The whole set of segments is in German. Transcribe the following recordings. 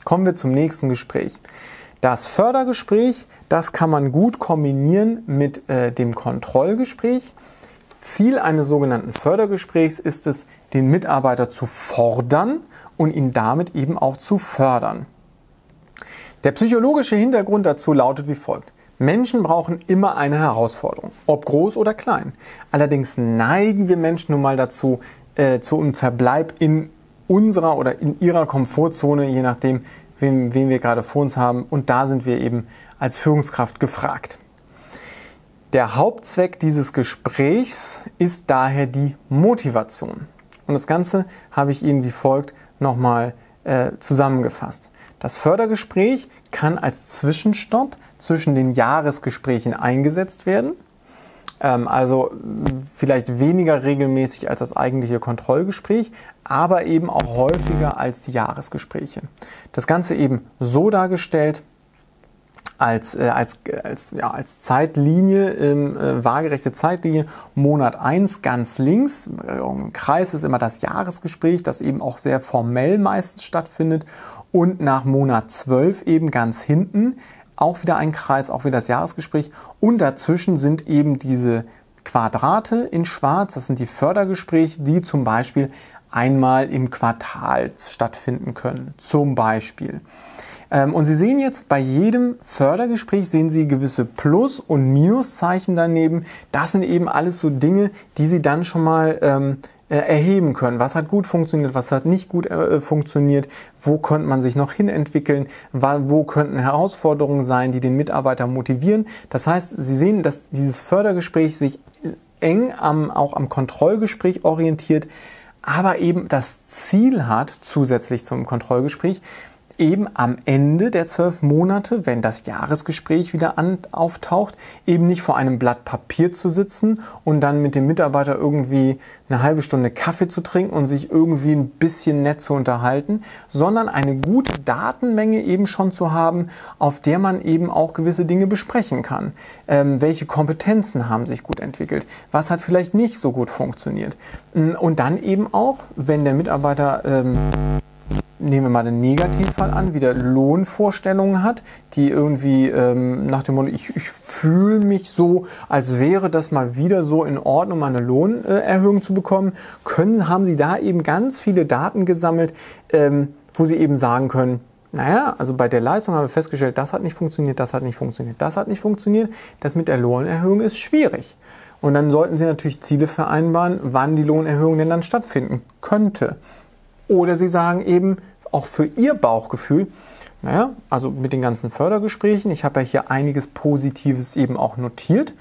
Kommen wir zum nächsten Gespräch. Das Fördergespräch, das kann man gut kombinieren mit dem Kontrollgespräch. Ziel eines sogenannten Fördergesprächs ist es, den Mitarbeiter zu fordern und ihn damit eben auch zu fördern. Der psychologische Hintergrund dazu lautet wie folgt. Menschen brauchen immer eine Herausforderung, ob groß oder klein. Allerdings neigen wir Menschen nun mal dazu, zu einem Verbleib in unserer oder in ihrer Komfortzone, je nachdem, wen wir gerade vor uns haben. Und da sind wir eben als Führungskraft gefragt. Der Hauptzweck dieses Gesprächs ist daher die Motivation. Und das Ganze habe ich Ihnen wie folgt nochmal zusammengefasst. Das Fördergespräch kann als Zwischenstopp zwischen den Jahresgesprächen eingesetzt werden. Also vielleicht weniger regelmäßig als das eigentliche Kontrollgespräch, aber eben auch häufiger als die Jahresgespräche. Das Ganze eben so dargestellt, als Zeitlinie, waagerechte Zeitlinie, Monat 1 ganz links, im Kreis ist immer das Jahresgespräch, das eben auch sehr formell meistens stattfindet, und nach Monat 12 eben ganz hinten, auch wieder ein Kreis, auch wieder das Jahresgespräch, und dazwischen sind eben diese Quadrate in schwarz, das sind die Fördergespräche, die zum Beispiel einmal im Quartal stattfinden können, zum Beispiel. Und Sie sehen jetzt, bei jedem Fördergespräch sehen Sie gewisse Plus- und Minuszeichen daneben. Das sind eben alles so Dinge, die Sie dann schon mal erheben können. Was hat gut funktioniert, was hat nicht gut funktioniert, wo könnte man sich noch hinentwickeln, wo könnten Herausforderungen sein, die den Mitarbeiter motivieren. Das heißt, Sie sehen, dass dieses Fördergespräch sich eng auch am Kontrollgespräch orientiert, aber eben das Ziel hat, zusätzlich zum Kontrollgespräch, eben am Ende der 12 Monate, wenn das Jahresgespräch wieder auftaucht, eben nicht vor einem Blatt Papier zu sitzen und dann mit dem Mitarbeiter irgendwie eine halbe Stunde Kaffee zu trinken und sich irgendwie ein bisschen nett zu unterhalten, sondern eine gute Datenmenge eben schon zu haben, auf der man eben auch gewisse Dinge besprechen kann. Welche Kompetenzen haben sich gut entwickelt? Was hat vielleicht nicht so gut funktioniert? Und dann eben auch, wenn der Mitarbeiter nehmen wir mal den Negativfall an, wieder Lohnvorstellungen hat, die irgendwie nach dem Motto, ich fühle mich so, als wäre das mal wieder so in Ordnung, mal eine Lohnerhöhung zu bekommen, haben Sie da eben ganz viele Daten gesammelt, wo Sie eben sagen können, naja, also bei der Leistung haben wir festgestellt, das hat nicht funktioniert, das hat nicht funktioniert, das hat nicht funktioniert, das mit der Lohnerhöhung ist schwierig. Und dann sollten Sie natürlich Ziele vereinbaren, wann die Lohnerhöhung denn dann stattfinden könnte. Oder Sie sagen eben, auch für Ihr Bauchgefühl, naja, also mit den ganzen Fördergesprächen, ich habe ja hier einiges Positives eben auch notiert,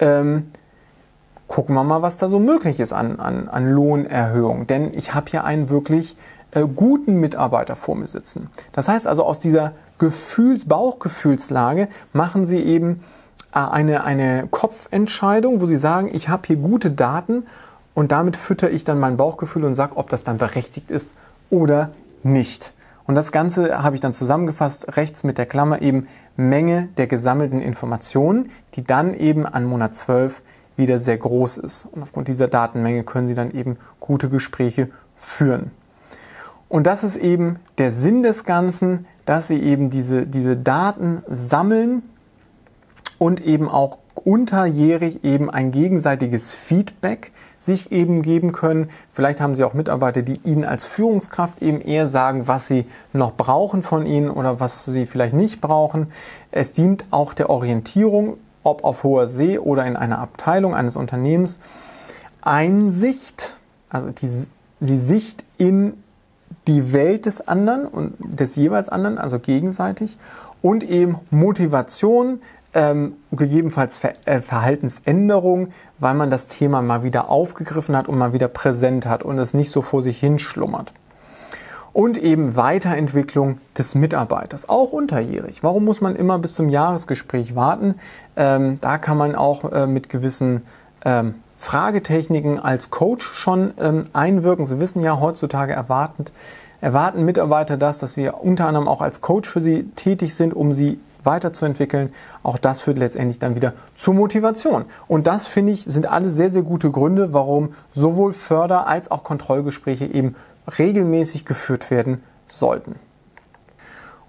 gucken wir mal, was da so möglich ist an Lohnerhöhung. Denn ich habe hier einen wirklich guten Mitarbeiter vor mir sitzen. Das heißt also, aus dieser Bauchgefühlslage machen Sie eben eine Kopfentscheidung, wo Sie sagen, ich habe hier gute Daten und damit fütter ich dann mein Bauchgefühl und sage, ob das dann berechtigt ist oder nicht. Und das Ganze habe ich dann zusammengefasst, rechts mit der Klammer eben Menge der gesammelten Informationen, die dann eben an Monat 12 wieder sehr groß ist. Und aufgrund dieser Datenmenge können Sie dann eben gute Gespräche führen. Und das ist eben der Sinn des Ganzen, dass Sie eben diese Daten sammeln und eben auch unterjährig eben ein gegenseitiges Feedback sich eben geben können. Vielleicht haben Sie auch Mitarbeiter, die Ihnen als Führungskraft eben eher sagen, was Sie noch brauchen von Ihnen oder was Sie vielleicht nicht brauchen. Es dient auch der Orientierung, ob auf hoher See oder in einer Abteilung eines Unternehmens. Einsicht, also die Sicht in die Welt des anderen und des jeweils anderen, also gegenseitig, und eben Motivation, gegebenenfalls Verhaltensänderung, weil man das Thema mal wieder aufgegriffen hat und mal wieder präsent hat und es nicht so vor sich hinschlummert. Und eben Weiterentwicklung des Mitarbeiters, auch unterjährig. Warum muss man immer bis zum Jahresgespräch warten? Da kann man auch mit gewissen Fragetechniken als Coach schon einwirken. Sie wissen ja, heutzutage erwarten Mitarbeiter dass wir unter anderem auch als Coach für sie tätig sind, um sie weiterzuentwickeln. Auch das führt letztendlich dann wieder zur Motivation. Und das, finde ich, sind alles sehr, sehr gute Gründe, warum sowohl Förder- als auch Kontrollgespräche eben regelmäßig geführt werden sollten.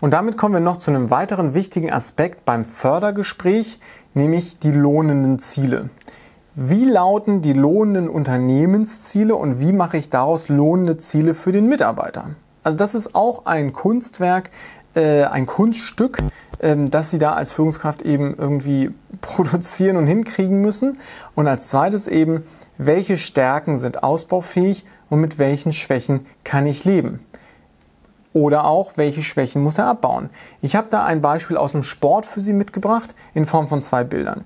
Und damit kommen wir noch zu einem weiteren wichtigen Aspekt beim Fördergespräch, nämlich die lohnenden Ziele. Wie lauten die lohnenden Unternehmensziele und wie mache ich daraus lohnende Ziele für den Mitarbeiter? Also das ist auch ein Kunstwerk, ein Kunststück, das Sie da als Führungskraft eben irgendwie produzieren und hinkriegen müssen. Und als zweites eben, welche Stärken sind ausbaufähig und mit welchen Schwächen kann ich leben? Oder auch, welche Schwächen muss er abbauen? Ich habe da ein Beispiel aus dem Sport für Sie mitgebracht, in Form von 2 Bildern.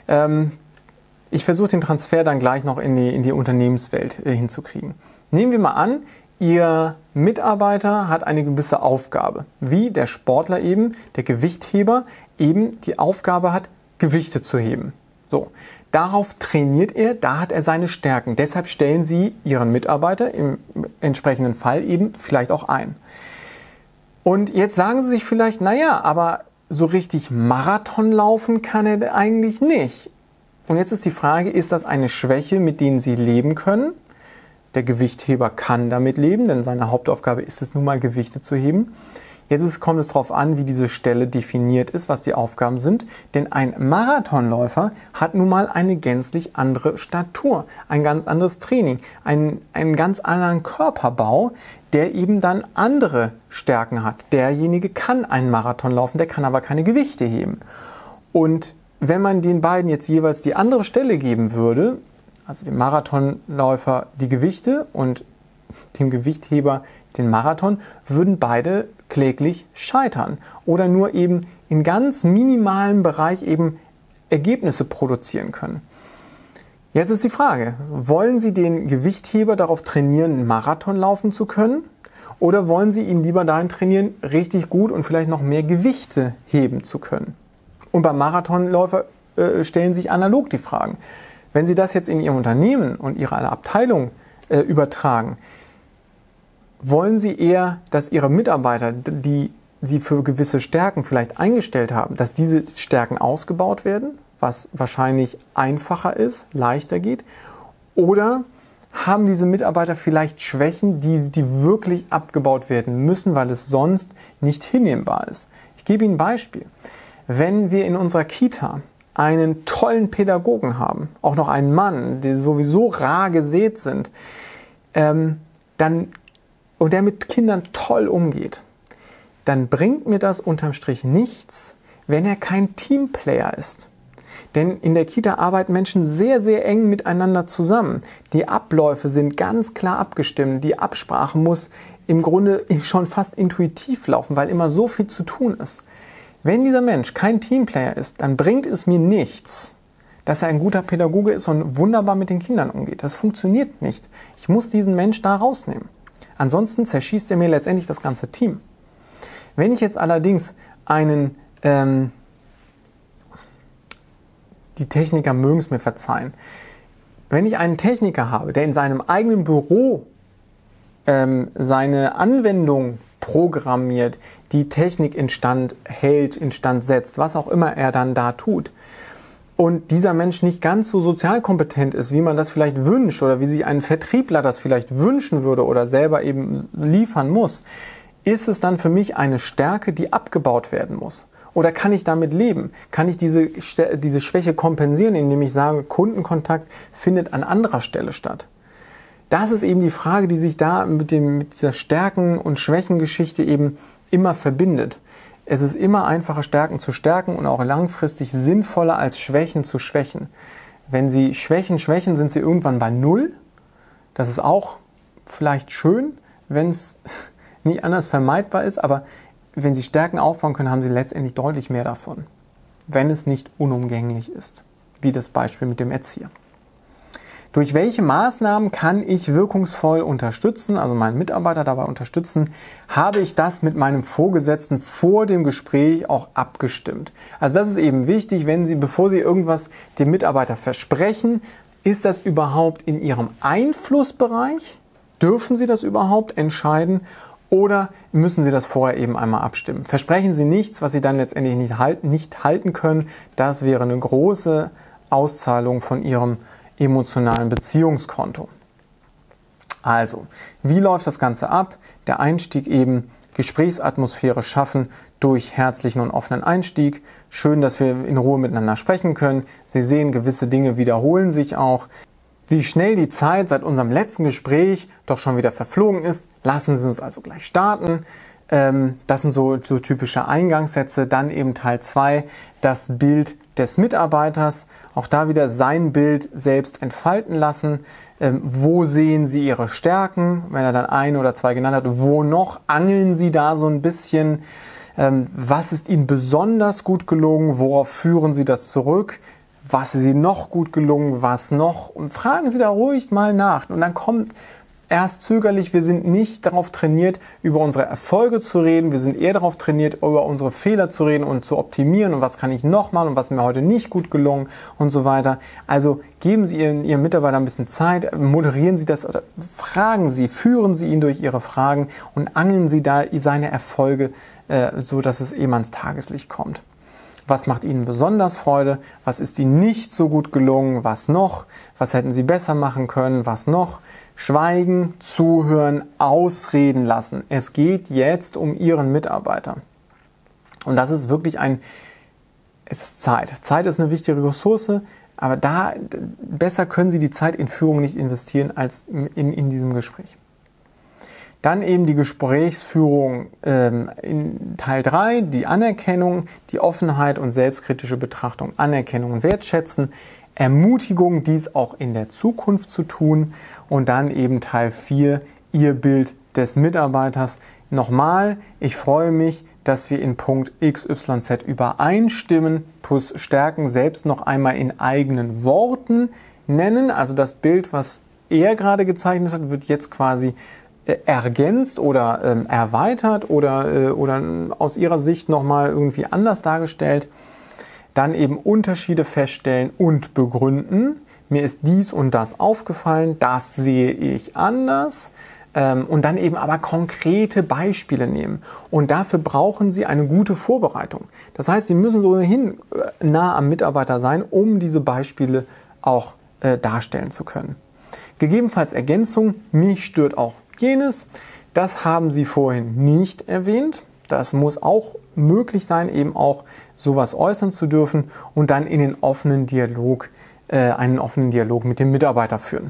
Ich versuche den Transfer dann gleich noch in die Unternehmenswelt hinzukriegen. Nehmen wir mal an, Ihr Mitarbeiter hat eine gewisse Aufgabe, wie der Sportler eben, der Gewichtheber, eben die Aufgabe hat, Gewichte zu heben. So, darauf trainiert er, da hat er seine Stärken. Deshalb stellen Sie Ihren Mitarbeiter im entsprechenden Fall eben vielleicht auch ein. Und jetzt sagen Sie sich vielleicht, naja, aber so richtig Marathon laufen kann er eigentlich nicht. Und jetzt ist die Frage, ist das eine Schwäche, mit denen Sie leben können? Der Gewichtheber kann damit leben, denn seine Hauptaufgabe ist es nun mal, Gewichte zu heben. Jetzt kommt es darauf an, wie diese Stelle definiert ist, was die Aufgaben sind. Denn ein Marathonläufer hat nun mal eine gänzlich andere Statur, ein ganz anderes Training, einen ganz anderen Körperbau, der eben dann andere Stärken hat. Derjenige kann einen Marathon laufen, der kann aber keine Gewichte heben. Und wenn man den beiden jetzt jeweils die andere Stelle geben würde, also dem Marathonläufer die Gewichte und dem Gewichtheber den Marathon, würden beide kläglich scheitern oder nur eben in ganz minimalem Bereich eben Ergebnisse produzieren können. Jetzt ist die Frage, wollen Sie den Gewichtheber darauf trainieren, einen Marathon laufen zu können? Oder wollen Sie ihn lieber dahin trainieren, richtig gut und vielleicht noch mehr Gewichte heben zu können? Und beim Marathonläufer stellen sich analog die Fragen. Wenn Sie das jetzt in Ihrem Unternehmen und Ihre Abteilung übertragen, wollen Sie eher, dass Ihre Mitarbeiter, die Sie für gewisse Stärken vielleicht eingestellt haben, dass diese Stärken ausgebaut werden, was wahrscheinlich einfacher ist, leichter geht? Oder haben diese Mitarbeiter vielleicht Schwächen, die wirklich abgebaut werden müssen, weil es sonst nicht hinnehmbar ist? Ich gebe Ihnen ein Beispiel. Wenn wir in unserer Kita einen tollen Pädagogen haben, auch noch einen Mann, die sowieso rar gesät sind, und der mit Kindern toll umgeht, dann bringt mir das unterm Strich nichts, wenn er kein Teamplayer ist. Denn in der Kita arbeiten Menschen sehr, sehr eng miteinander zusammen. Die Abläufe sind ganz klar abgestimmt. Die Absprache muss im Grunde schon fast intuitiv laufen, weil immer so viel zu tun ist. Wenn dieser Mensch kein Teamplayer ist, dann bringt es mir nichts, dass er ein guter Pädagoge ist und wunderbar mit den Kindern umgeht. Das funktioniert nicht. Ich muss diesen Mensch da rausnehmen. Ansonsten zerschießt er mir letztendlich das ganze Team. Wenn ich jetzt allerdings die Techniker mögen es mir verzeihen, wenn ich einen Techniker habe, der in seinem eigenen Büro seine Anwendung programmiert, die Technik instand hält, instand setzt, was auch immer er dann da tut, und dieser Mensch nicht ganz so sozialkompetent ist, wie man das vielleicht wünscht oder wie sich ein Vertriebler das vielleicht wünschen würde oder selber eben liefern muss, ist es dann für mich eine Stärke, die abgebaut werden muss? Oder kann ich damit leben? Kann ich diese Schwäche kompensieren, indem ich sage, Kundenkontakt findet an anderer Stelle statt? Das ist eben die Frage, die sich da mit dieser Stärken- und Schwächengeschichte eben immer verbindet. Es ist immer einfacher, Stärken zu stärken und auch langfristig sinnvoller als Schwächen zu schwächen. Wenn Sie schwächen, sind Sie irgendwann bei Null. Das ist auch vielleicht schön, wenn es nicht anders vermeidbar ist, aber wenn Sie Stärken aufbauen können, haben Sie letztendlich deutlich mehr davon, wenn es nicht unumgänglich ist, wie das Beispiel mit dem Erzieher. Durch welche Maßnahmen kann ich wirkungsvoll unterstützen, also meinen Mitarbeiter dabei unterstützen, habe ich das mit meinem Vorgesetzten vor dem Gespräch auch abgestimmt. Also das ist eben wichtig, bevor Sie irgendwas dem Mitarbeiter versprechen, ist das überhaupt in Ihrem Einflussbereich? Dürfen Sie das überhaupt entscheiden? Oder müssen Sie das vorher eben einmal abstimmen? Versprechen Sie nichts, was Sie dann letztendlich nicht halten können. Das wäre eine große Auszahlung von Ihrem emotionalen Beziehungskonto. Also, wie läuft das Ganze ab? Der Einstieg eben Gesprächsatmosphäre schaffen durch herzlichen und offenen Einstieg. Schön, dass wir in Ruhe miteinander sprechen können. Sie sehen, gewisse Dinge wiederholen sich auch. Wie schnell die Zeit seit unserem letzten Gespräch doch schon wieder verflogen ist. Lassen Sie uns also gleich starten. Das sind so typische Eingangssätze. Dann eben Teil 2, das Bild des Mitarbeiters. Auch da wieder sein Bild selbst entfalten lassen. Wo sehen Sie Ihre Stärken? Wenn er dann 1 oder 2 genannt hat, wo noch angeln Sie da so ein bisschen? Was ist Ihnen besonders gut gelungen? Worauf führen Sie das zurück? Was ist Ihnen noch gut gelungen? Was noch? Und fragen Sie da ruhig mal nach. Und dann kommt erst zögerlich, wir sind nicht darauf trainiert, über unsere Erfolge zu reden. Wir sind eher darauf trainiert, über unsere Fehler zu reden und zu optimieren und was kann ich noch machen und was mir heute nicht gut gelungen und so weiter. Also geben Sie Ihren Mitarbeitern ein bisschen Zeit, moderieren Sie das oder fragen Sie, führen Sie ihn durch Ihre Fragen und angeln Sie da seine Erfolge, so dass es eben ans Tageslicht kommt. Was macht Ihnen besonders Freude? Was ist Ihnen nicht so gut gelungen? Was noch? Was hätten Sie besser machen können? Was noch? Schweigen, zuhören, ausreden lassen. Es geht jetzt um Ihren Mitarbeiter. Und das ist wirklich es ist Zeit. Zeit ist eine wichtige Ressource, aber besser können Sie die Zeit in Führung nicht investieren als in diesem Gespräch. Dann eben die Gesprächsführung in Teil 3, die Anerkennung, die Offenheit und selbstkritische Betrachtung, Anerkennung und Wertschätzen, Ermutigung, dies auch in der Zukunft zu tun und dann eben Teil 4, Ihr Bild des Mitarbeiters. Nochmal, ich freue mich, dass wir in Punkt XYZ übereinstimmen, plus Stärken selbst noch einmal in eigenen Worten nennen. Also das Bild, was er gerade gezeichnet hat, wird jetzt quasi ergänzt oder erweitert oder aus Ihrer Sicht nochmal irgendwie anders dargestellt. Dann eben Unterschiede feststellen und begründen. Mir ist dies und das aufgefallen, das sehe ich anders. Und dann eben aber konkrete Beispiele nehmen. Und dafür brauchen Sie eine gute Vorbereitung. Das heißt, Sie müssen ohnehin nah am Mitarbeiter sein, um diese Beispiele auch darstellen zu können. Gegebenenfalls Ergänzung, mich stört auch jenes. Das haben Sie vorhin nicht erwähnt. Das muss auch möglich sein, eben auch sowas äußern zu dürfen und dann in den offenen Dialog, einen offenen Dialog mit dem Mitarbeiter führen.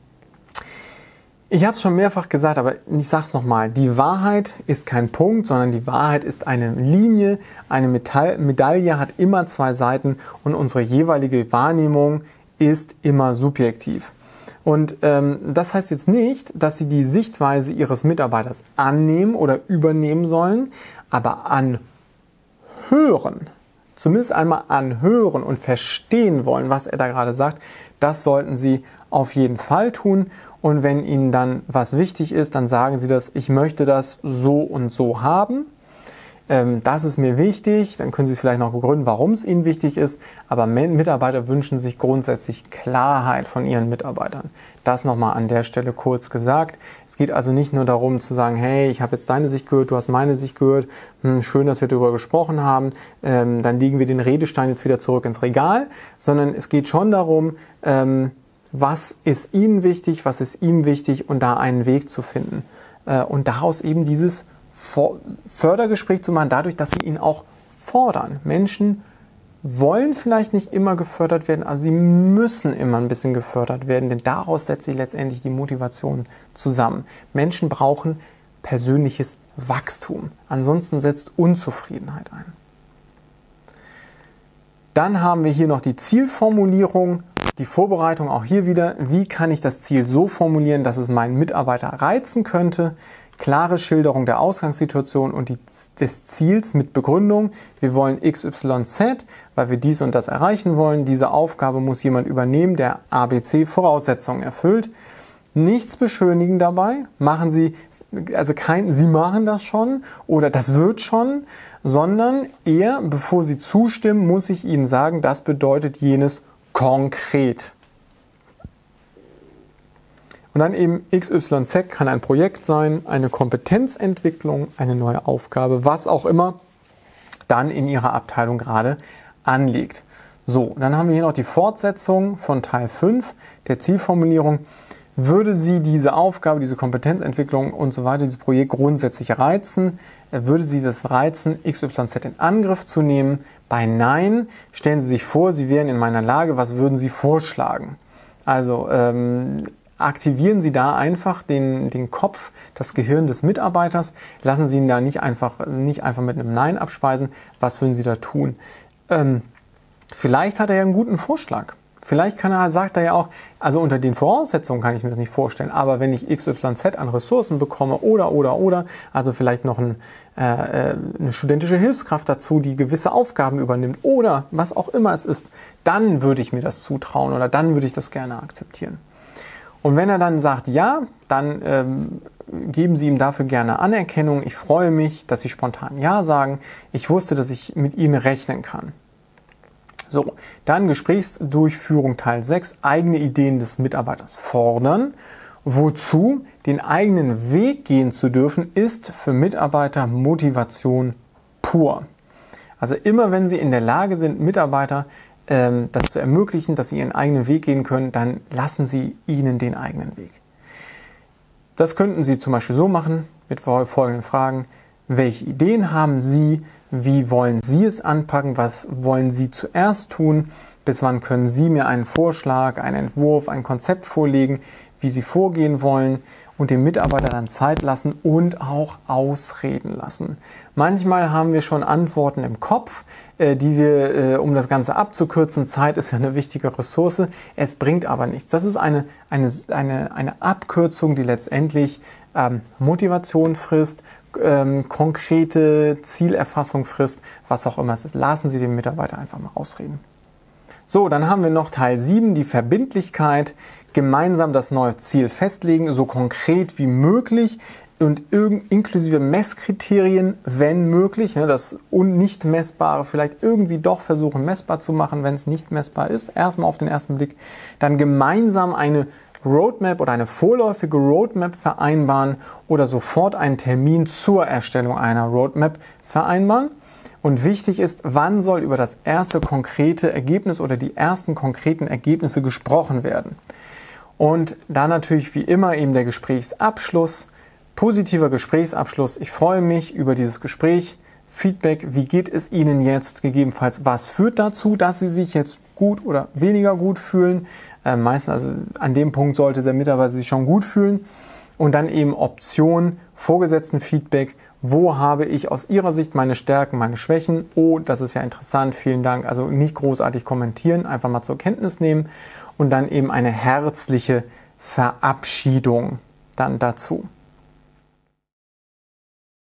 Ich habe es schon mehrfach gesagt, aber ich sage es nochmal. Die Wahrheit ist kein Punkt, sondern die Wahrheit ist eine Linie. Eine Medaille hat immer 2 Seiten und unsere jeweilige Wahrnehmung ist immer subjektiv. Und das heißt jetzt nicht, dass Sie die Sichtweise Ihres Mitarbeiters annehmen oder übernehmen sollen, aber anhören, zumindest einmal anhören und verstehen wollen, was er da gerade sagt, das sollten Sie auf jeden Fall tun. Und wenn Ihnen dann was wichtig ist, dann sagen Sie das, ich möchte das so und so haben. Das ist mir wichtig, dann können Sie vielleicht noch begründen, warum es Ihnen wichtig ist, aber Mitarbeiter wünschen sich grundsätzlich Klarheit von ihren Mitarbeitern. Das nochmal an der Stelle kurz gesagt. Es geht also nicht nur darum zu sagen, hey, ich habe jetzt deine Sicht gehört, du hast meine Sicht gehört, schön, dass wir darüber gesprochen haben, dann legen wir den Redestein jetzt wieder zurück ins Regal, sondern es geht schon darum, was ist Ihnen wichtig, was ist ihm wichtig und da einen Weg zu finden. Und daraus eben dieses Fördergespräch zu machen, dadurch, dass sie ihn auch fordern. Menschen wollen vielleicht nicht immer gefördert werden, aber sie müssen immer ein bisschen gefördert werden, denn daraus setzt sich letztendlich die Motivation zusammen. Menschen brauchen persönliches Wachstum, ansonsten setzt Unzufriedenheit ein. Dann haben wir hier noch die Zielformulierung, die Vorbereitung auch hier wieder. Wie kann ich das Ziel so formulieren, dass es meinen Mitarbeiter reizen könnte? Klare Schilderung der Ausgangssituation und des Ziels mit Begründung. Wir wollen XYZ, weil wir dies und das erreichen wollen. Diese Aufgabe muss jemand übernehmen, der ABC Voraussetzungen erfüllt. Nichts beschönigen dabei. Machen Sie, also Sie machen das schon oder das wird schon, sondern eher, bevor Sie zustimmen, muss ich Ihnen sagen, das bedeutet jenes konkret. Und dann eben XYZ kann ein Projekt sein, eine Kompetenzentwicklung, eine neue Aufgabe, was auch immer dann in Ihrer Abteilung gerade anliegt. So, dann haben wir hier noch die Fortsetzung von Teil 5 der Zielformulierung. würde Sie diese Aufgabe, diese Kompetenzentwicklung und so weiter, dieses Projekt grundsätzlich reizen? Würde Sie das reizen, XYZ in Angriff zu nehmen? Bei Nein stellen Sie sich vor, Sie wären in meiner Lage, was würden Sie vorschlagen? Also aktivieren Sie da einfach den Kopf, das Gehirn des Mitarbeiters, lassen Sie ihn da nicht einfach mit einem Nein abspeisen. Was würden Sie da tun? Vielleicht hat er ja einen guten Vorschlag. Vielleicht sagt er ja auch, also unter den Voraussetzungen kann ich mir das nicht vorstellen, aber wenn ich XYZ an Ressourcen bekomme oder, also vielleicht noch eine studentische Hilfskraft dazu, die gewisse Aufgaben übernimmt oder was auch immer es ist, dann würde ich mir das zutrauen oder dann würde ich das gerne akzeptieren. Und wenn er dann sagt ja, dann geben Sie ihm dafür gerne Anerkennung. Ich freue mich, dass Sie spontan ja sagen. Ich wusste, dass ich mit Ihnen rechnen kann. So, dann Gesprächsdurchführung Teil 6, eigene Ideen des Mitarbeiters fordern. Wozu? Den eigenen Weg gehen zu dürfen, ist für Mitarbeiter Motivation pur. Also immer wenn Sie in der Lage sind, Mitarbeiter das zu ermöglichen, dass sie ihren eigenen Weg gehen können, dann lassen Sie ihnen den eigenen Weg. Das könnten Sie zum Beispiel so machen, mit folgenden Fragen. Welche Ideen haben Sie? Wie wollen Sie es anpacken? Was wollen Sie zuerst tun? Bis wann können Sie mir einen Vorschlag, einen Entwurf, ein Konzept vorlegen, wie Sie vorgehen wollen? Und dem Mitarbeiter dann Zeit lassen und auch ausreden lassen. Manchmal haben wir schon Antworten im Kopf, die wir, um das Ganze abzukürzen, Zeit ist ja eine wichtige Ressource, es bringt aber nichts. Das ist eine Abkürzung, die letztendlich Motivation frisst, konkrete Zielerfassung frisst, was auch immer es ist. Lassen Sie den Mitarbeiter einfach mal ausreden. So, dann haben wir noch Teil 7, die Verbindlichkeit. Gemeinsam das neue Ziel festlegen, so konkret wie möglich und inklusive Messkriterien, wenn möglich. Das nicht Messbare vielleicht irgendwie doch versuchen messbar zu machen, wenn es nicht messbar ist. Erstmal auf den ersten Blick. Dann gemeinsam eine Roadmap oder eine vorläufige Roadmap vereinbaren oder sofort einen Termin zur Erstellung einer Roadmap vereinbaren. Und wichtig ist, wann soll über das erste konkrete Ergebnis oder die ersten konkreten Ergebnisse gesprochen werden. Und dann natürlich wie immer eben der Gesprächsabschluss, positiver Gesprächsabschluss. Ich freue mich über dieses Gespräch. Feedback, wie geht es Ihnen jetzt? Gegebenenfalls, was führt dazu, dass Sie sich jetzt gut oder weniger gut fühlen? Meistens, also an dem Punkt sollte der Mitarbeiter sich schon gut fühlen. Und dann eben Option, Vorgesetzten-Feedback. Wo habe ich aus Ihrer Sicht meine Stärken, meine Schwächen? Oh, das ist ja interessant, vielen Dank. Also nicht großartig kommentieren, einfach mal zur Kenntnis nehmen. Und dann eben eine herzliche Verabschiedung dann dazu.